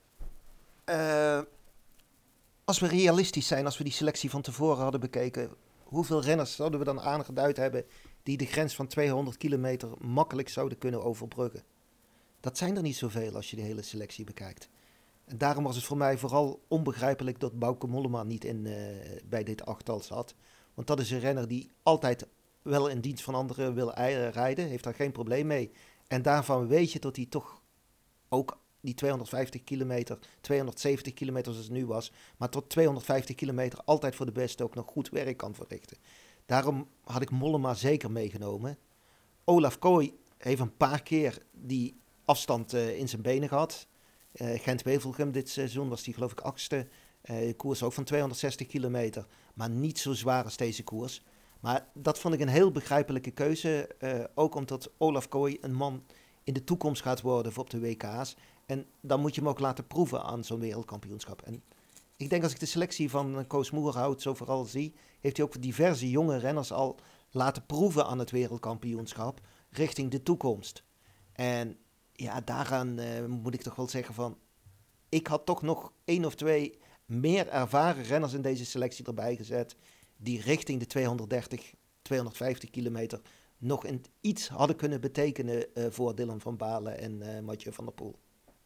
Uh, als we realistisch zijn, als we die selectie van tevoren hadden bekeken, hoeveel renners zouden we dan aangeduid hebben die de grens van tweehonderd kilometer makkelijk zouden kunnen overbruggen? Dat zijn er niet zoveel als je de hele selectie bekijkt. En daarom was het voor mij vooral onbegrijpelijk dat Bauke Mollema niet in, uh, bij dit achttal zat. Want dat is een renner die altijd wel in dienst van anderen wil rijden. Heeft daar geen probleem mee. En daarvan weet je dat hij toch ook die tweehonderdvijftig kilometer, tweehonderdzeventig kilometer zoals het nu was, maar tot tweehonderdvijftig kilometer altijd voor de beste ook nog goed werk kan verrichten. Daarom had ik Mollema zeker meegenomen. Olaf Kooi heeft een paar keer die afstand uh, in zijn benen gehad. Uh, Gent-Wevelgem dit seizoen was die geloof ik achtste. Uh, koers ook van tweehonderdzestig kilometer, maar niet zo zwaar als deze koers. Maar dat vond ik een heel begrijpelijke keuze. Uh, ook omdat Olaf Kooi een man in de toekomst gaat worden voor op de W K's. En dan moet je hem ook laten proeven aan zo'n wereldkampioenschap. En ik denk als ik de selectie van Koos Moerhout zo vooral zie, heeft hij ook diverse jonge renners al laten proeven aan het wereldkampioenschap richting de toekomst. En ja, daaraan uh, moet ik toch wel zeggen van, ik had toch nog één of twee meer ervaren renners in deze selectie erbij gezet, die richting de tweehonderddertig, tweehonderdvijftig kilometer nog in iets hadden kunnen betekenen uh, voor Dylan van Baarle en uh, Mathieu van der Poel.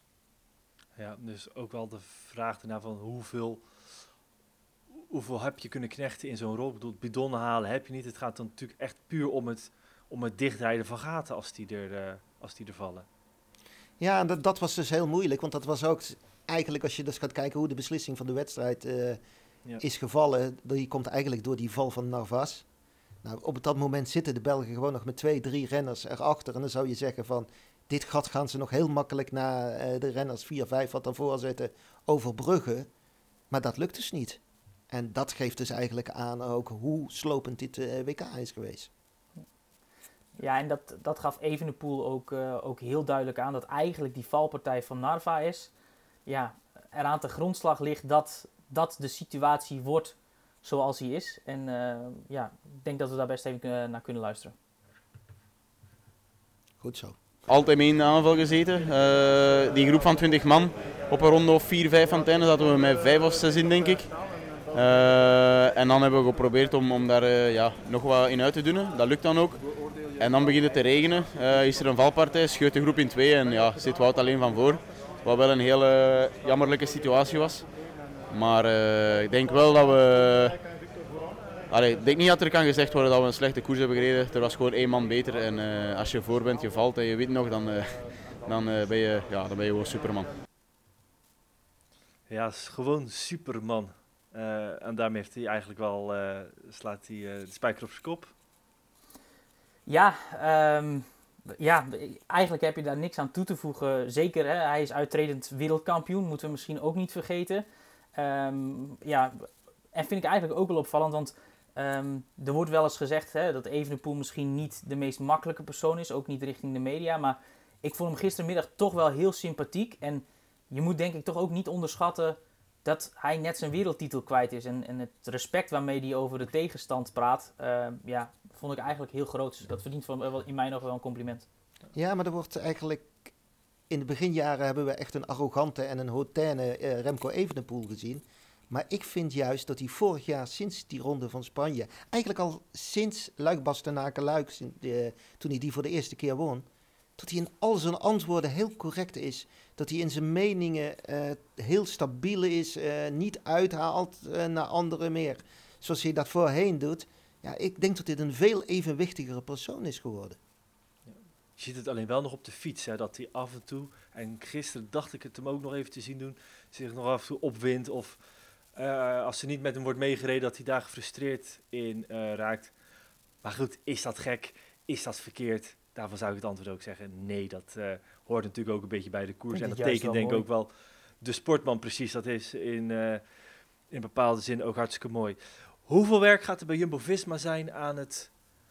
Ja, dus ook wel de vraag daarna van hoeveel, hoeveel heb je kunnen knechten in zo'n rol. Ik bedoel, bidonnen halen heb je niet. Het gaat dan natuurlijk echt puur om het, om het dichtrijden van gaten als die er, uh, als die er vallen. Ja, en dat, dat was dus heel moeilijk, want dat was ook eigenlijk als je dus gaat kijken hoe de beslissing van de wedstrijd uh, ja. is gevallen. Die komt eigenlijk door die val van Narvaez. Nou, op dat moment zitten de Belgen gewoon nog met twee, drie renners erachter. En dan zou je zeggen van, dit gat gaan ze nog heel makkelijk na uh, de renners vier, vijf wat daarvoor zitten overbruggen. Maar dat lukt dus niet. En dat geeft dus eigenlijk aan ook hoe slopend dit uh, W K is geweest. Ja, en dat, dat gaf Evenepoel ook, uh, ook heel duidelijk aan, dat eigenlijk die valpartij van Narvaez, ja, eraan te grondslag ligt dat, dat de situatie wordt zoals hij is. En uh, ja, ik denk dat we daar best even uh, naar kunnen luisteren. Goed zo. Altijd mee in de aanval gezeten. Uh, die groep van twintig man, op een ronde of vier, vijf van het einde zaten we met vijf of zes in, denk ik. Uh, en dan hebben we geprobeerd om, om daar uh, ja, nog wat in uit te doen. Dat lukt dan ook. En dan begint het te regenen. Uh, is er een valpartij, scheurt de groep in twee en ja, zit Wout alleen van voor. Wat wel een hele jammerlijke situatie was. Maar uh, ik denk wel dat we... Allee, ik denk niet dat er kan gezegd worden dat we een slechte koers hebben gereden. Er was gewoon één man beter. En uh, als je voor bent, je valt en je wint nog, dan, uh, dan, uh, ben, je, ja, dan ben je gewoon Superman. Ja, is gewoon Superman. Uh, en daarmee heeft hij eigenlijk wel, uh, slaat hij uh, de spijker op zijn kop. Ja, um, ja, eigenlijk heb je daar niks aan toe te voegen. Zeker, hè, hij is uittredend wereldkampioen, moeten we misschien ook niet vergeten. Um, ja, en vind ik eigenlijk ook wel opvallend, want um, er wordt wel eens gezegd hè, dat Evenepoel misschien niet de meest makkelijke persoon is, ook niet richting de media. Maar ik vond hem gistermiddag toch wel heel sympathiek. En je moet denk ik toch ook niet onderschatten dat hij net zijn wereldtitel kwijt is. En, en het respect waarmee hij over de tegenstand praat, uh, ja, vond ik eigenlijk heel groot. Dus dat verdient van, in mijn ogen wel een compliment. Ja, maar er wordt eigenlijk... In de beginjaren hebben we echt een arrogante en een hautaine uh, Remco Evenepoel gezien. Maar ik vind juist dat hij vorig jaar, sinds die ronde van Spanje, eigenlijk al sinds Luik-Bastenaken-Luik, uh, toen hij die voor de eerste keer won, dat hij in al zijn antwoorden heel correct is. Dat hij in zijn meningen uh, heel stabiel is, uh, niet uithaalt uh, naar anderen meer. Zoals hij dat voorheen doet. Ja, ik denk dat dit een veel evenwichtigere persoon is geworden. Je ziet het alleen wel nog op de fiets, hè, dat hij af en toe, en gisteren dacht ik het hem ook nog even te zien doen, zich nog af en toe opwindt of uh, als er niet met hem wordt meegereden, dat hij daar gefrustreerd in uh, raakt. Maar goed, is dat gek? Is dat verkeerd? Daarvan zou ik het antwoord ook zeggen, nee, dat uh, hoort natuurlijk ook een beetje bij de koers. En dat tekent denk ik ook wel de sportman precies, dat is in, uh, in bepaalde zin ook hartstikke mooi. Hoeveel werk gaat er bij Jumbo-Visma zijn aan het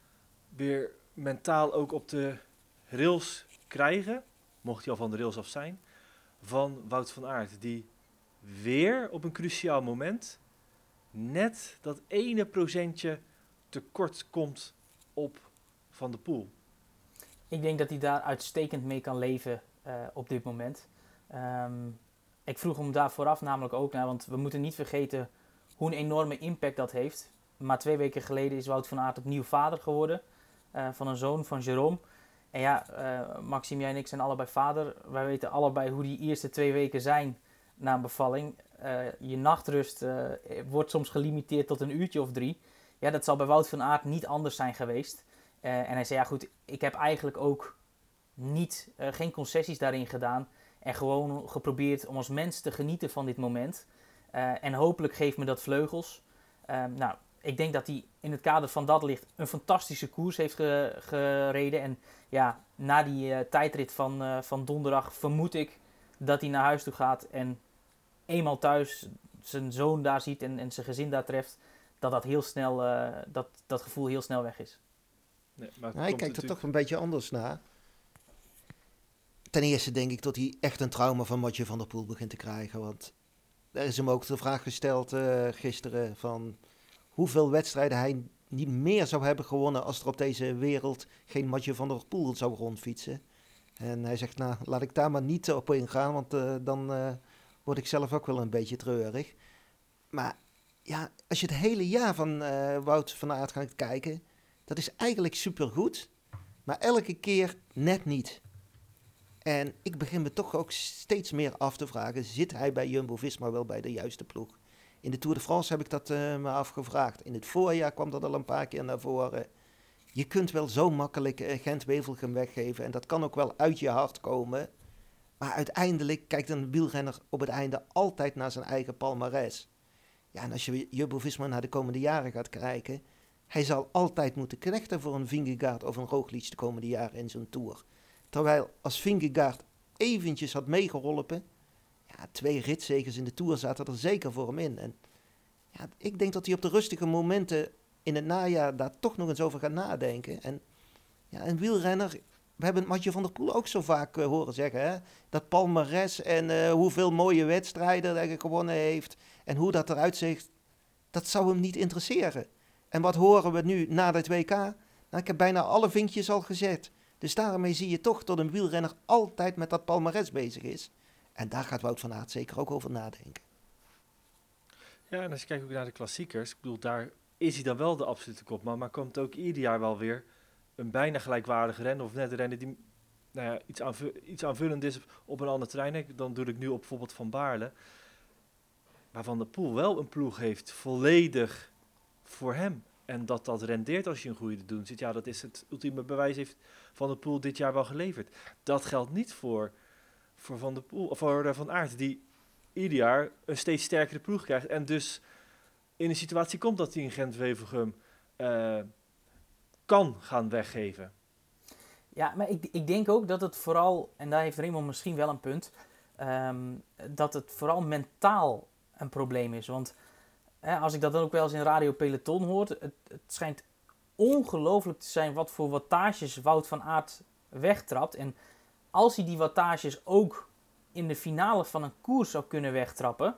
weer mentaal ook op de rails krijgen, mocht hij al van de rails af zijn, van Wout van Aert, die weer op een cruciaal moment net dat ene procentje tekort komt op Van der Poel. Ik denk dat hij daar uitstekend mee kan leven uh, op dit moment. Um, ik vroeg hem daar vooraf namelijk ook naar, want we moeten niet vergeten hoe een enorme impact dat heeft. Maar twee weken geleden is Wout van Aert opnieuw vader geworden uh, van een zoon van Jérôme. En ja, uh, Maxime, jij en ik zijn allebei vader. Wij weten allebei hoe die eerste twee weken zijn na een bevalling. Uh, je nachtrust uh, wordt soms gelimiteerd tot een uurtje of drie. Ja, dat zal bij Wout van Aert niet anders zijn geweest. Uh, en hij zei, ja goed, ik heb eigenlijk ook niet, uh, geen concessies daarin gedaan. En gewoon geprobeerd om als mens te genieten van dit moment. Uh, en hopelijk geeft me dat vleugels. Uh, nou, ik denk dat hij in het kader van dat licht een fantastische koers heeft ge- gereden. En ja, na die uh, tijdrit van, uh, van donderdag vermoed ik dat hij naar huis toe gaat. En eenmaal thuis zijn zoon daar ziet en, en zijn gezin daar treft. Dat dat heel snel, uh, dat, dat gevoel heel snel weg is. Nee, maar hij kijkt er toch een beetje anders naar. Ten eerste denk ik dat hij echt een trauma van Mathieu van der Poel begint te krijgen. Want er is hem ook de vraag gesteld uh, gisteren van hoeveel wedstrijden hij niet meer zou hebben gewonnen als er op deze wereld geen Mathieu van der Poel zou rondfietsen. En hij zegt, nou, laat ik daar maar niet op ingaan, want uh, dan uh, word ik zelf ook wel een beetje treurig. Maar ja, als je het hele jaar van uh, Wout van Aert gaat kijken, dat is eigenlijk supergoed, maar elke keer net niet. En ik begin me toch ook steeds meer af te vragen, zit hij bij Jumbo-Visma wel bij de juiste ploeg? In de Tour de France heb ik dat uh, me afgevraagd. In het voorjaar kwam dat al een paar keer naar voren. Je kunt wel zo makkelijk uh, Gent-Wevelgem weggeven en dat kan ook wel uit je hart komen. Maar uiteindelijk kijkt een wielrenner op het einde altijd naar zijn eigen palmares. Ja, en als je Jumbo-Visma naar de komende jaren gaat kijken, hij zal altijd moeten knechten voor een Vingegaard of een Roglic de komende jaren in zo'n Tour. Terwijl als Vingegaard eventjes had meegeholpen, ja, twee ritzegers in de Tour zaten er zeker voor hem in. En ja, ik denk dat hij op de rustige momenten in het najaar daar toch nog eens over gaat nadenken. En ja, een wielrenner, we hebben het Mathieu van der Poel ook zo vaak uh, horen zeggen, hè? Dat palmares en uh, hoeveel mooie wedstrijden hij gewonnen heeft en hoe dat eruit ziet, dat zou hem niet interesseren. En wat horen we nu na het W K? Nou, ik heb bijna alle vinkjes al gezet. Dus daarmee zie je toch dat een wielrenner altijd met dat palmares bezig is. En daar gaat Wout van Aert zeker ook over nadenken. Ja, en als je kijkt ook naar de klassiekers, ik bedoel, daar is hij dan wel de absolute kopman, maar komt ook ieder jaar wel weer een bijna gelijkwaardige renner, of net een renner die nou ja, iets, aanvu- iets aanvullend is op een ander terrein. Dan doe ik nu op bijvoorbeeld Van Baarle, waar Van der Poel wel een ploeg heeft, volledig voor hem. En dat dat rendeert als je een goede doen zit. Ja, dat is het ultieme bewijs, heeft Van der Poel dit jaar wel geleverd. Dat geldt niet voor, voor Van der Poel, of voor uh, Van Aert, die ieder jaar een steeds sterkere ploeg krijgt. En dus in een situatie komt dat hij in Gent-Wevelgem uh, kan gaan weggeven. Ja, maar ik, ik denk ook dat het vooral, en daar heeft Raymond misschien wel een punt, um, dat het vooral mentaal een probleem is. Want eh, als ik dat dan ook wel eens in Radio Peloton hoor, het, het schijnt ongelooflijk te zijn wat voor wattages Wout van Aert wegtrapt. En als hij die wattages ook in de finale van een koers zou kunnen wegtrappen,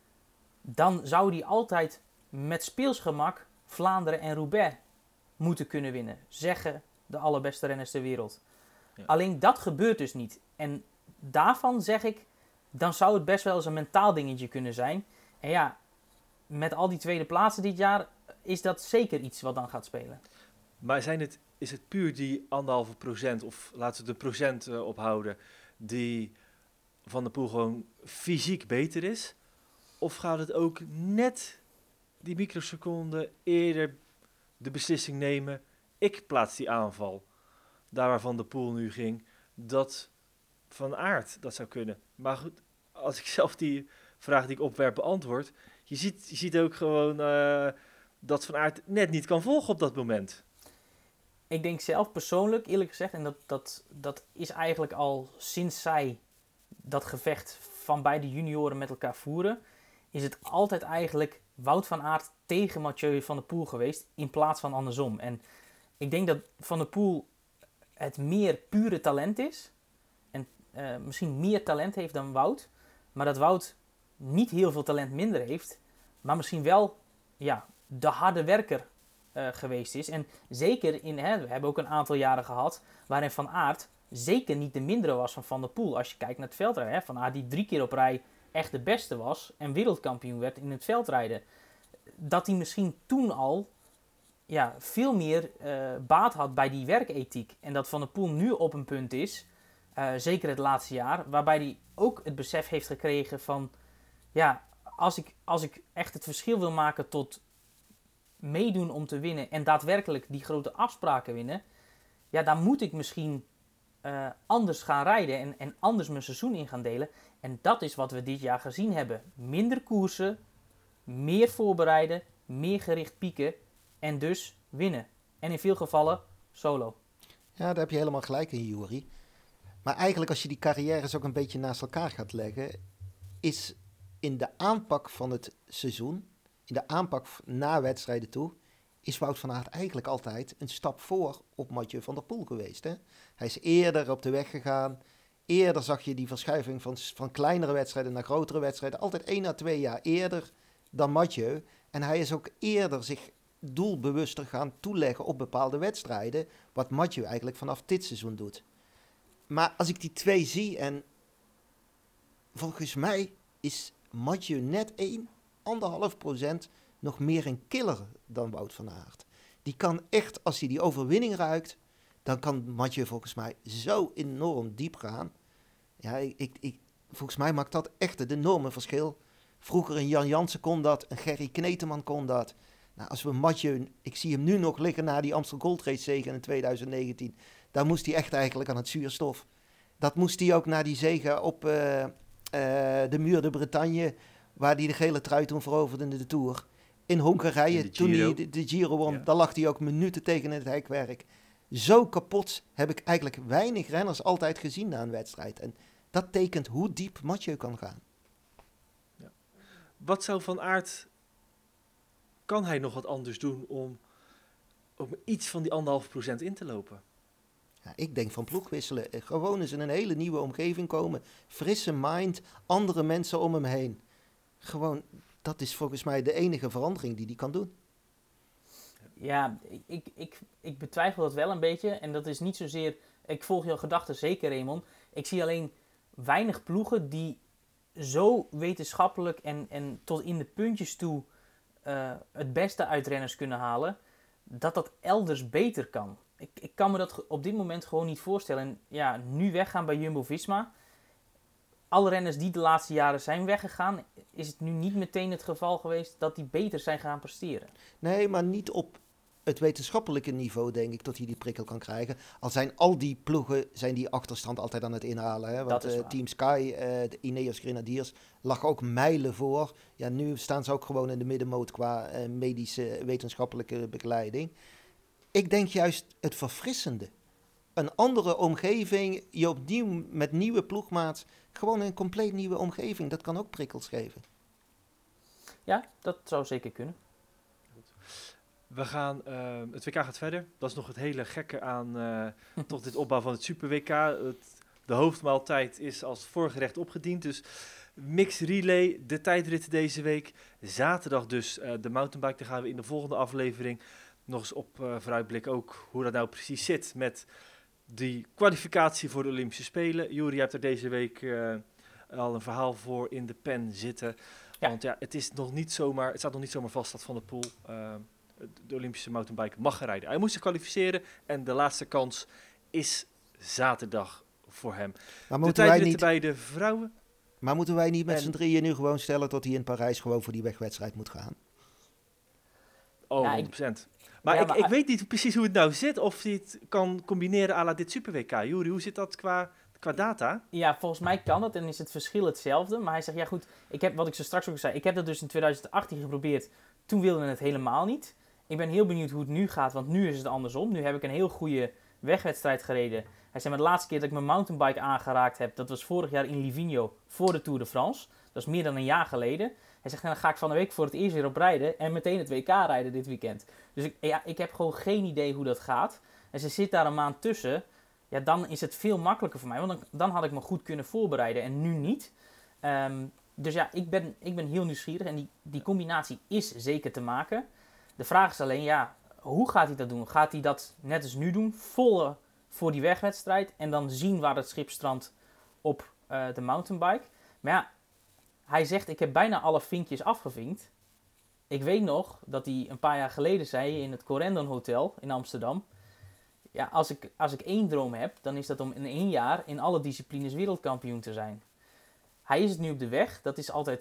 dan zou hij altijd met speelsgemak Vlaanderen en Roubaix moeten kunnen winnen. Zeggen de allerbeste renners ter wereld. Ja. Alleen dat gebeurt dus niet. En daarvan zeg ik, dan zou het best wel eens een mentaal dingetje kunnen zijn. En ja, met al die tweede plaatsen dit jaar is dat zeker iets wat dan gaat spelen. Maar zijn het, is het puur die anderhalve procent, of laten we de procent uh, ophouden, die Van der Poel gewoon fysiek beter is? Of gaat het ook net die microseconde eerder de beslissing nemen, ik plaats die aanval, daar waar Van der Poel nu ging, dat Van Aert dat zou kunnen. Maar goed, als ik zelf die vraag die ik opwerp beantwoord, je ziet, je ziet ook gewoon uh, dat Van Aert net niet kan volgen op dat moment. Ik denk zelf persoonlijk, eerlijk gezegd, en dat, dat, dat is eigenlijk al sinds zij dat gevecht van beide junioren met elkaar voeren, is het altijd eigenlijk Wout van Aert tegen Mathieu van der Poel geweest, in plaats van andersom. En ik denk dat Van der Poel het meer pure talent is, en uh, misschien meer talent heeft dan Wout, maar dat Wout niet heel veel talent minder heeft, maar misschien wel ja, de harde werker uh, geweest is. En zeker in, hè, we hebben ook een aantal jaren gehad waarin Van Aert zeker niet de mindere was van Van der Poel. Als je kijkt naar het veldrijden, hè, Van Aert die drie keer op rij echt de beste was en wereldkampioen werd in het veldrijden. Dat hij misschien toen al ja, veel meer uh, baat had bij die werkethiek. En dat Van der Poel nu op een punt is, uh, zeker het laatste jaar, waarbij hij ook het besef heeft gekregen van ja, als ik, als ik echt het verschil wil maken tot meedoen om te winnen en daadwerkelijk die grote afspraken winnen, ja, dan moet ik misschien uh, anders gaan rijden en, en anders mijn seizoen in gaan delen. En dat is wat we dit jaar gezien hebben. Minder koersen, meer voorbereiden, meer gericht pieken en dus winnen. En in veel gevallen solo. Ja, daar heb je helemaal gelijk in, Juri. Maar eigenlijk als je die carrières ook een beetje naast elkaar gaat leggen, is in de aanpak van het seizoen, in de aanpak na wedstrijden toe, is Wout van Aert eigenlijk altijd een stap voor op Mathieu van der Poel geweest. Hè? Hij is eerder op de weg gegaan. Eerder zag je die verschuiving van, van kleinere wedstrijden naar grotere wedstrijden. Altijd één à twee jaar eerder dan Mathieu. En hij is ook eerder zich doelbewuster gaan toeleggen op bepaalde wedstrijden. Wat Mathieu eigenlijk vanaf dit seizoen doet. Maar als ik die twee zie en volgens mij is Mathieu net één, anderhalf procent nog meer een killer dan Wout van Aert. Die kan echt, als hij die overwinning ruikt, dan kan Mathieu volgens mij zo enorm diep gaan. Ja, ik, ik, ik, volgens mij maakt dat echt het enorme verschil. Vroeger een Jan Jansen kon dat, een Gerry Kneteman kon dat. Nou, als we Mathieu, ik zie hem nu nog liggen na die Amstel Gold Race zege in twintig negentien. Daar moest hij echt eigenlijk aan het zuurstof. Dat moest hij ook na die zege op uh, uh, de Muur de Bretagne, waar hij de gele trui toen veroverde in de Tour. In Hongarije, toen hij de, de Giro won, ja. Daar lag hij ook minuten tegen het hekwerk. Zo kapot heb ik eigenlijk weinig renners altijd gezien na een wedstrijd. En dat tekent hoe diep Mathieu kan gaan. Ja. Wat zou Van Aert, kan hij nog wat anders doen om, om iets van die anderhalf procent in te lopen? Ja, ik denk van ploeg wisselen. Gewoon eens in een hele nieuwe omgeving komen. Frisse mind, andere mensen om hem heen. Gewoon, dat is volgens mij de enige verandering die hij kan doen. Ja, ik, ik, ik betwijfel dat wel een beetje. En dat is niet zozeer, ik volg jouw gedachten zeker, Raymond. Ik zie alleen weinig ploegen die zo wetenschappelijk en, en tot in de puntjes toe uh, het beste uit renners kunnen halen, dat dat elders beter kan. Ik, ik kan me dat op dit moment gewoon niet voorstellen. En ja, nu weggaan bij Jumbo-Visma. Alle renners die de laatste jaren zijn weggegaan, is het nu niet meteen het geval geweest dat die beter zijn gaan presteren. Nee, maar niet op het wetenschappelijke niveau, denk ik, dat hij die prikkel kan krijgen. Al zijn al die ploegen zijn die achterstand altijd aan het inhalen. Hè? Want uh, Team Sky, uh, de Ineos Grenadiers, lag ook mijlen voor. Ja, nu staan ze ook gewoon in de middenmoot qua uh, medische wetenschappelijke begeleiding. Ik denk juist het verfrissende. Een andere omgeving, je opnieuw met nieuwe ploegmaats, gewoon een compleet nieuwe omgeving. Dat kan ook prikkels geven. Ja, dat zou zeker kunnen. We gaan, uh, het W K gaat verder. Dat is nog het hele gekke aan uh, toch dit opbouw van het Super W K. Het, de hoofdmaaltijd is als voorgerecht opgediend. Dus mixed relay, de tijdritten deze week. Zaterdag dus uh, de mountainbike. Daar gaan we in de volgende aflevering nog eens op uh, vooruitblikken ook hoe dat nou precies zit met die kwalificatie voor de Olympische Spelen. Juri, je hebt er deze week uh, al een verhaal voor in de pen zitten. Ja. Want ja, het is nog niet zomaar, het staat nog niet zomaar vast dat Van der Poel uh, de Olympische mountainbike mag gaan rijden. Hij moest zich kwalificeren en de laatste kans is zaterdag voor hem. Maar de moeten wij niet bij de vrouwen. Maar moeten wij niet met en, z'n drieën nu gewoon stellen dat hij in Parijs gewoon voor die wegwedstrijd moet gaan? Oh, ja, honderd procent. Maar, ja, ik, maar ik weet niet precies hoe het nou zit. Of hij het kan combineren à la dit Super W K. Juri, hoe zit dat qua, qua data? Ja, volgens mij kan dat en is het verschil hetzelfde. Maar hij zegt, ja goed, ik heb, wat ik zo straks ook zei, ik heb dat dus in twintig achttien geprobeerd. Toen wilde het helemaal niet. Ik ben heel benieuwd hoe het nu gaat, want nu is het andersom. Nu heb ik een heel goede wegwedstrijd gereden. Hij zei, maar de laatste keer dat ik mijn mountainbike aangeraakt heb, dat was vorig jaar in Livigno voor de Tour de France. Dat is meer dan een jaar geleden. Hij zegt, nou, dan ga ik van de week voor het eerst weer op rijden en meteen het W K rijden dit weekend. Dus ik, ja, ik heb gewoon geen idee hoe dat gaat. En ze zit daar een maand tussen. Ja, dan is het veel makkelijker voor mij, want dan, dan had ik me goed kunnen voorbereiden en nu niet. Um, dus ja, ik ben, ik ben heel nieuwsgierig en die, die combinatie is zeker te maken. De vraag is alleen, ja, hoe gaat hij dat doen? Gaat hij dat net als nu doen, volle voor die wegwedstrijd en dan zien waar het schip strandt op uh, de mountainbike? Maar ja, hij zegt, ik heb bijna alle vinkjes afgevinkt. Ik weet nog dat hij een paar jaar geleden zei in het Corendon Hotel in Amsterdam. Ja, als ik, als ik één droom heb, dan is dat om in één jaar in alle disciplines wereldkampioen te zijn. Hij is het nu op de weg. Dat is altijd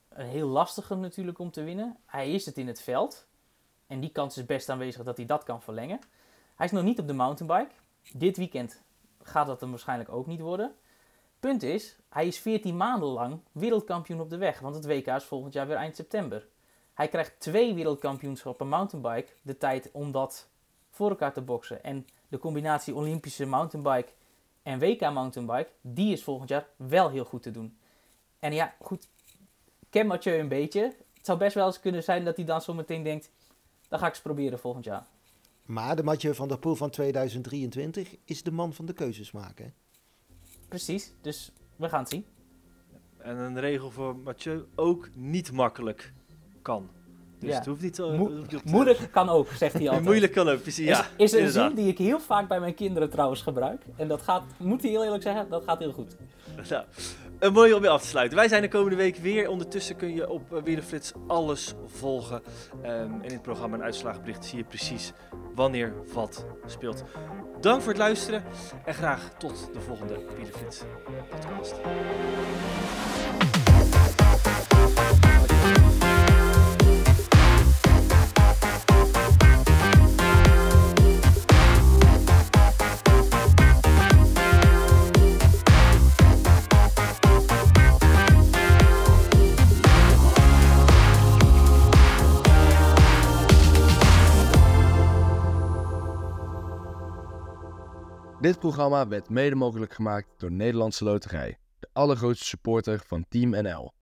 een heel lastige natuurlijk om te winnen. Hij is het in het veld. En die kans is best aanwezig dat hij dat kan verlengen. Hij is nog niet op de mountainbike. Dit weekend gaat dat hem waarschijnlijk ook niet worden. Punt is, hij is veertien maanden lang wereldkampioen op de weg. Want het W K is volgend jaar weer eind september. Hij krijgt twee wereldkampioenschappen mountainbike. De tijd om dat voor elkaar te boksen. En de combinatie Olympische mountainbike en W K mountainbike, die is volgend jaar wel heel goed te doen. En ja, goed, ik ken Mathieu een beetje. Het zou best wel eens kunnen zijn dat hij dan zometeen denkt, dat ga ik eens proberen volgend jaar. Maar de Mathieu van der Poel van tweeduizend drieëntwintig is de man van de keuzes maken. Hè? Precies, dus we gaan het zien. En een regel voor Mathieu ook niet makkelijk kan. Dus Ja. het hoeft niet... Uh, Mo- hoeft niet op te- Moeilijk kan ook, zegt hij altijd. Moeilijk kan ook, precies. Ja, is, is een inderdaad. zin die ik heel vaak bij mijn kinderen trouwens gebruik. En dat gaat, moet ik heel eerlijk zeggen, dat gaat heel goed. Nou, een mooie om mee af te sluiten. Wij zijn de komende week weer. Ondertussen kun je op uh, Wielerflits alles volgen. Um, en in het programma en uitslagenbericht zie je precies wanneer wat speelt. Dank voor het luisteren en graag tot de volgende Wielerflits podcast. Dit programma werd mede mogelijk gemaakt door Nederlandse Loterij, de allergrootste supporter van Team N L.